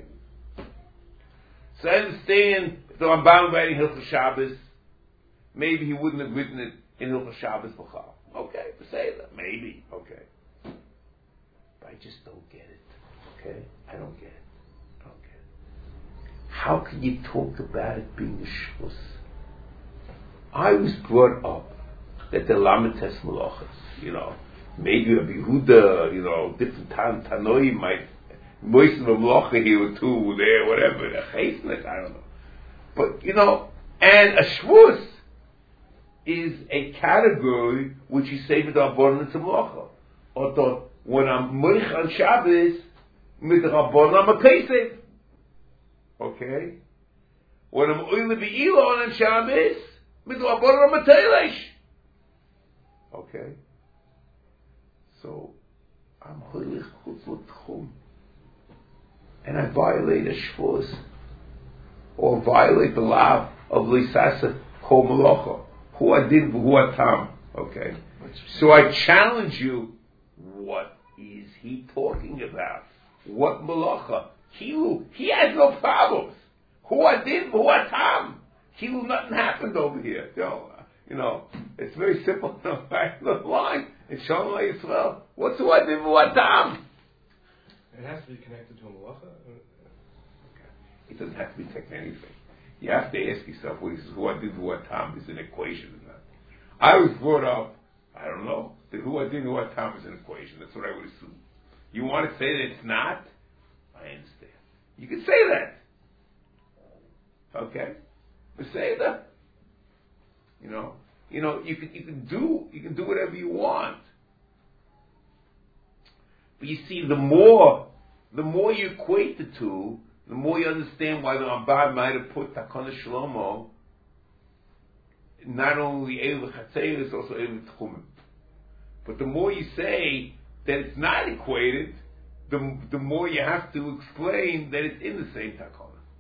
So I understand if the Ramban writing Hilchos Shabbos, maybe he wouldn't have written it in Hilchos Shabbos B'chal. Okay, but say that. Maybe. Okay. But I just don't get it. Okay? I don't get it. I don't get it. How can you talk about it being a shvus? I was brought up that the Lamites Malachas, you know, maybe Rabbi Yehuda, you know, different Tan Tanoi might, most of the Malacha here or two, there, whatever, the Chesnet, I don't know. But, you know, and a Shvus is a category which you say with Rabbanon to Malacha. Or when I'm Moich on Shabbos, with Rabbanon I'm a Kesef. Okay? When I'm Oile Be'ilon on Shabbos, with Rabbanon I'm a Teilesh. Okay? So, I'm Hoilich Chutz L'Tchum. And I violate a Shvus. Or violate the law of Lisasa Kol Malacha. Who I did, who I tam. Okay? So I challenge you, what is he talking about? What Malacha? Kilu, he has no problems. Who I did, who I tam. Kilu, nothing happened over here. You know, you know, it's very simple. Right? The line. It's Shalom Yisrael. What's who I did, who I tam? It has to be connected to a malacha? It doesn't have to be connected to anything. You have to ask yourself, well, this is what did what time is an equation or not. I was brought up, I don't know, that who I did what time is an equation. That's what I would assume. You want to say that it's not? I understand. You can say that. Okay? But say that. You know, you know, you can you can do you can do whatever you want. But you see, the more the more you equate the two, the more you understand why the Ramban might have put Takana Shlomo not only Eilu Chatzeris, also Eilu Tchumim. But the more you say that it's not equated, the the more you have to explain that it's in the same Takana.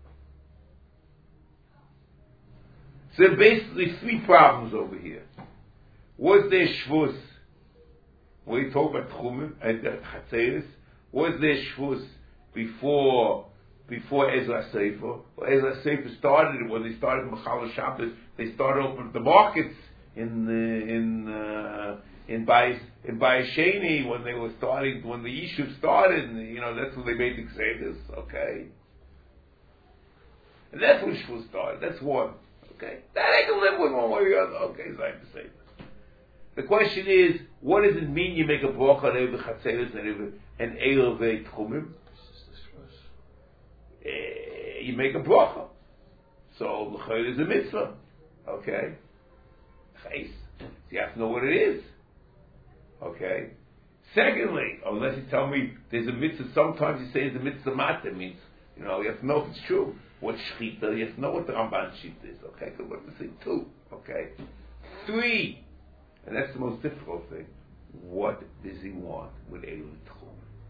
So there are basically three problems over here. Was there Shvus? When you talk about Tchumim and Chatzeris, was there Shvus before before Ezra Sefer? Well, Ezra Sefer started when they started Machal Shabbos. They started opening the markets in uh, in uh, in Bayis in Bayis Sheni when they were starting when the Yishuv started. And, you know, that's when they made the Xedas. Okay, and that's when Shvus started. That's one. Okay, that I can live with one way or the other. Okay, so I have to say that. The question is, what does it mean you make a bracha on Eilu Chatzeris and Eilu Tchumim? Uh, you make a bracha. So l'chayr is a mitzvah. Okay? Chais. So you have to know what it is. Okay? Secondly, unless you tell me there's a mitzvah, sometimes you say it's a mitzvah mata, means, you know, you have to know if it's true. What shchita, you have to know what the Ramban shchita is. Okay? So what to say? Two. Okay? Three. And that's the most difficult thing. What does he want with Eilu Tchum?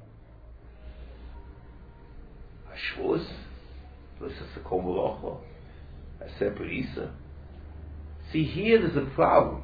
A Shvus? A Kol Melacha? A separate Isa? See, here there's a problem.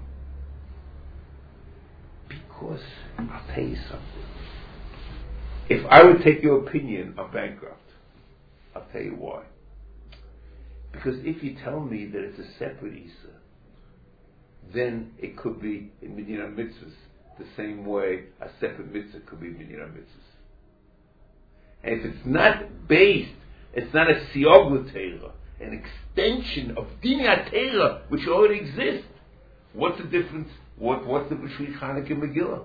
Because, I'll tell you something. If I would take your opinion, I'm bankrupt. I'll tell you why. Because if you tell me that it's a separate Isa, then it could be in Minyan Mitzvahs the same way a separate mitzvah could be in Minyan Mitzvahs. And if it's not based, it's not a Siyog L'Teira, an extension of Dinei Teira, which already exists. What's the difference? What, what's the difference between Chanukah and Megillah?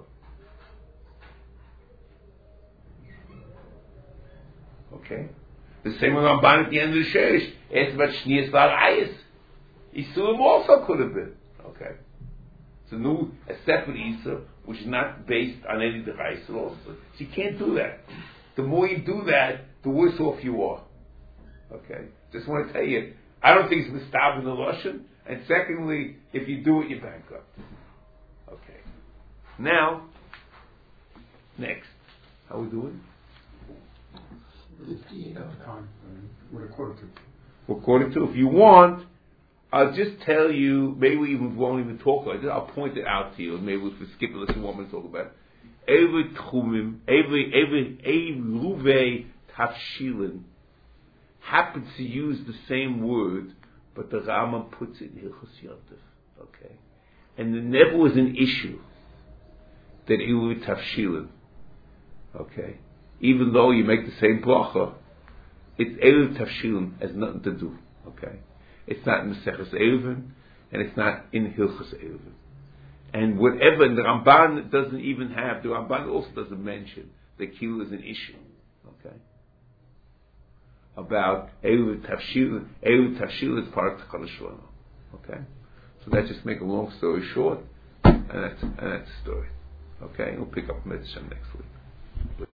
Okay? The same with Ramban at the end of the Sheresh. Asked about Shniyas L'Arayis. Isurim also could have been. Okay. It's a new, a separate Isa, which is not based on any D'Chaisa also. So you can't do that. The more you do that, the worse off you are. Okay. Just want to tell you, I don't think it's mistab in the Lashon. And secondly, if you do it, you're bankrupt. Okay. Now, next. How we doing? fifty-eight At the time, we're a quarter to. We're quarter to. If you want, I'll just tell you, maybe we even won't even talk like this. I'll point it out to you. Maybe we'll skip it. Listen, what I'm going to talk about. Every tchumim, every every eruve tafshilin happens to use the same word, but the Rambam puts it in Hilchos Yontif. Okay, and there never was an issue that eruve tafshilin. Okay, even though you make the same bracha, it's eruve tafshilin has nothing to do. Okay. It's not in Maseches Eruvin, and it's not in Hilchos Eruvin. And whatever, and the Ramban doesn't even have, the Ramban also doesn't mention that Kil is an issue. Okay? About Eruv Tafshil, Eruv Tafshil is part of Takana Shlomo. Okay? So that just make a long story short, and that's, and that's the story. Okay? We'll pick up Mitzvah next week.